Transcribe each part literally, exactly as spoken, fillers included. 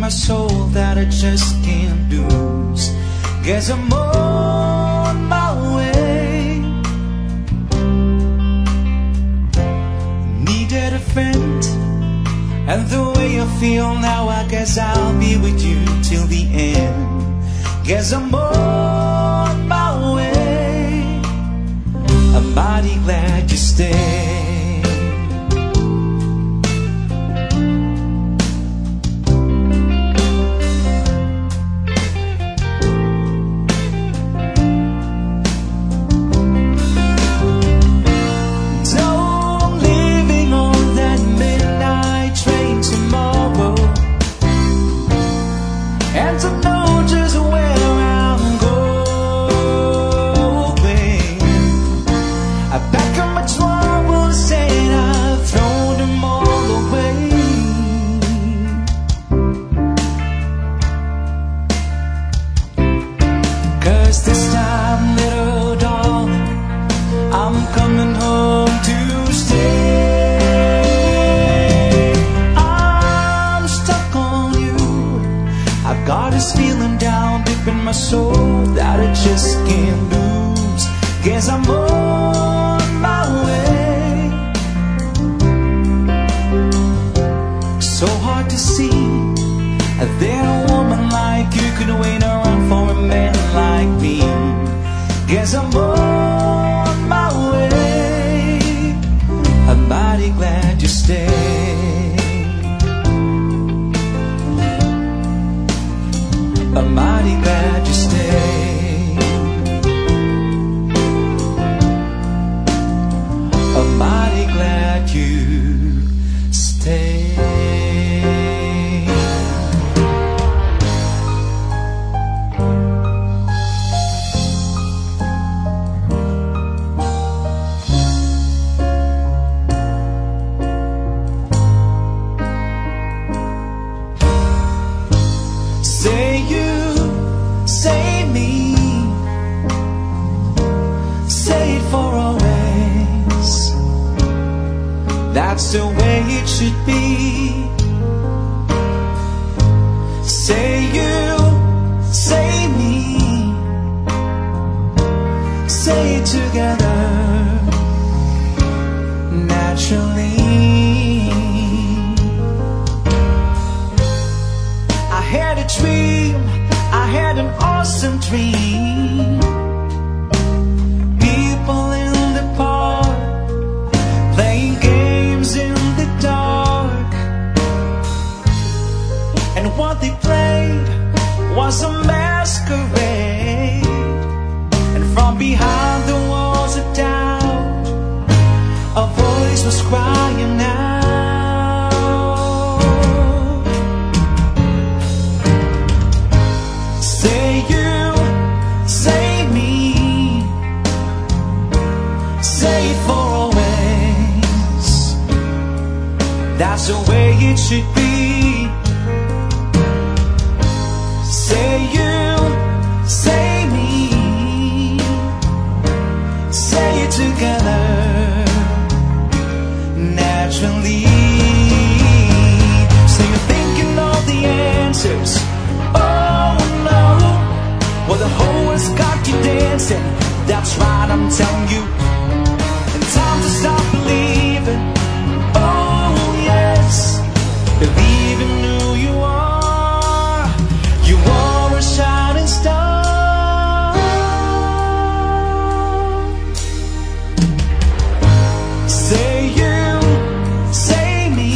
my soul that I just can't lose. Guess I'm on my way. Needed a friend, and the way I feel now, I guess I'll be with you till the end. Guess I'm on my way. I'm mighty glad you stayed. And to know just where I'm going, I pack up my troubles and I've thrown them all away. 'Cause this time, little darling, I'm coming home to stay. I'm stuck on you. I've got this feeling down deep in my soul that I just can't lose. Guess I'm on my way. So hard to see that a woman like you could wait around for a man like me. Guess I'm on my way. I'm mighty glad you stayed. I'm mighty glad you stayed. I'm mighty glad you stayed. Say you, say me, say it for always. That's the way it should be. Say you, say me, say it together naturally. I had a dream, I had an awesome dream. People in the park playing games in the dark, and what they played was a masquerade. And from behind the walls of doubt, a voice was crying out. Say you, say me, say it for always. That's the way it should be. Say you, say me, say it together naturally. So you're thinking of the answers. Oh no, well the whole world's got you dancing. That's right, I'm telling you. And time to stop believing. Oh yes, believe in who you are. You are a shining star. Say you, say me,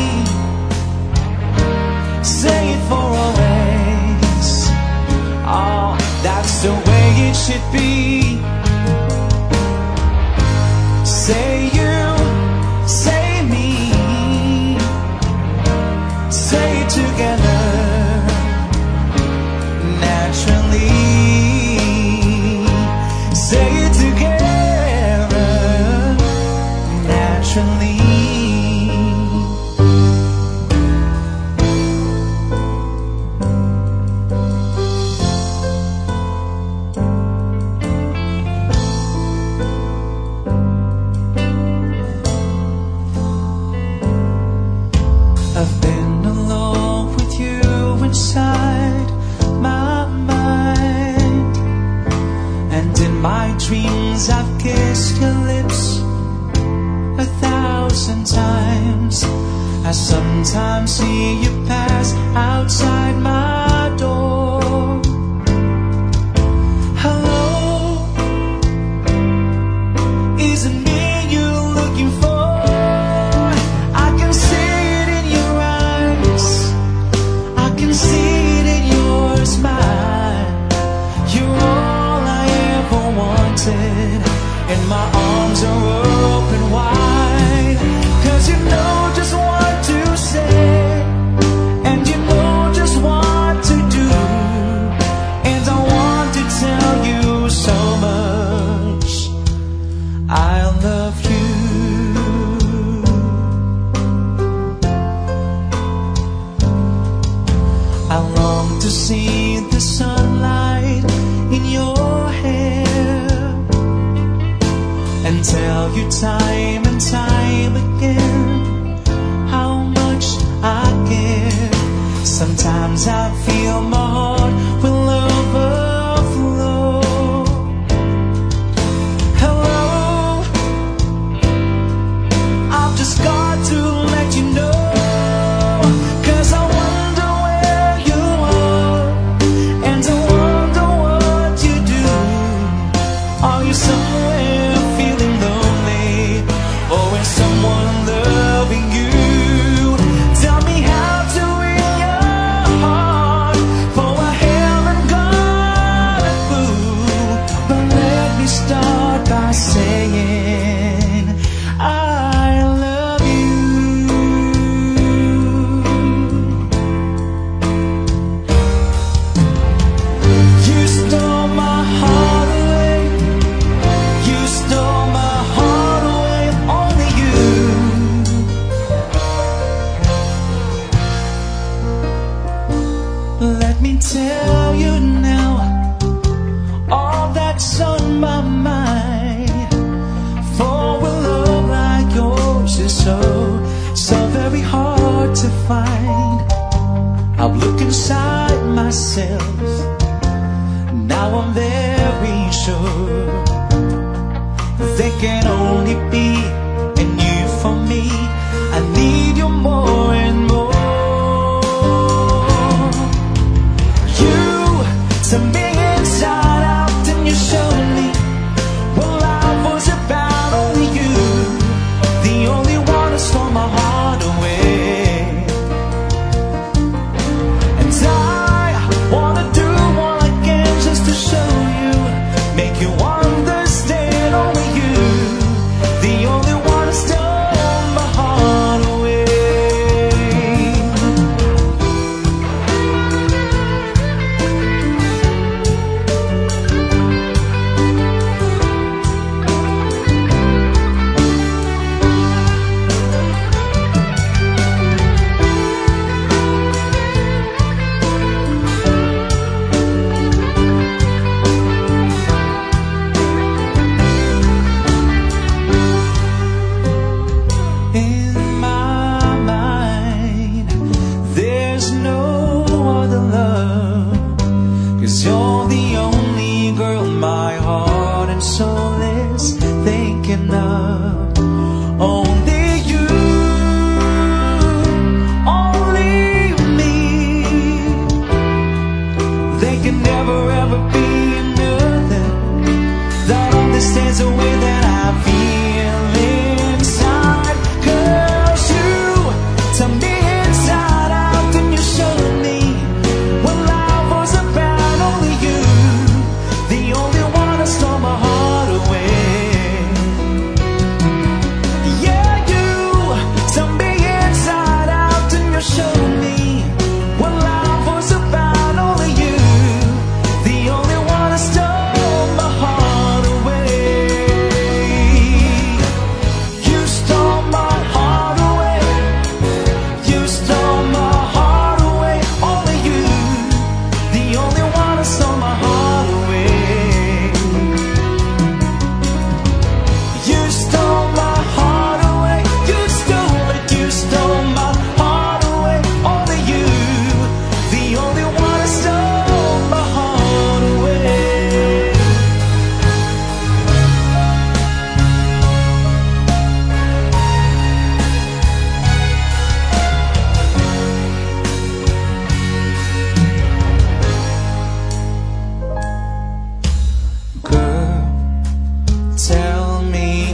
say it for always. Oh, that's the way it should be. kissed your lips a thousand times. I sometimes see you pass outside my door. Hello, is it me you're looking for? I can see it in your eyes, I can see it in your smile. You're all I ever wanted, and my arms are open wide. 'Cause you know just what to say, and you know just what to do, and I want to tell you so much I love you. I long to see the sunlight in your hair and tell you time and time again how much I care. Sometimes I feel my heart will overflow. Hello, I've just got to let you know, 'cause I wonder where you are, and I wonder what you do. Are you somewhere feeling lonely, or is someone loving you? Tell me how to win your heart, for I haven't got a clue. But let me start by saying I love you. You stole my heart away, you stole my heart away, only you. Let me tell you now all that's on my mind. For a love like yours is so, so very hard to find. I've looked inside myself, now I'm very sure there can only be a you for me. I need you more and more. You turn me inside out and you showed me what life was about. Only you, the only one who stole my heart away. And I wanna do all I can just to show you, make you understand. Only you, the only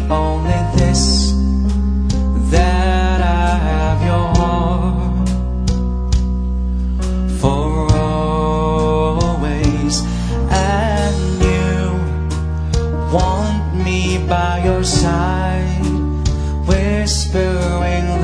only this, that I have your heart for always, and you want me by your side, whispering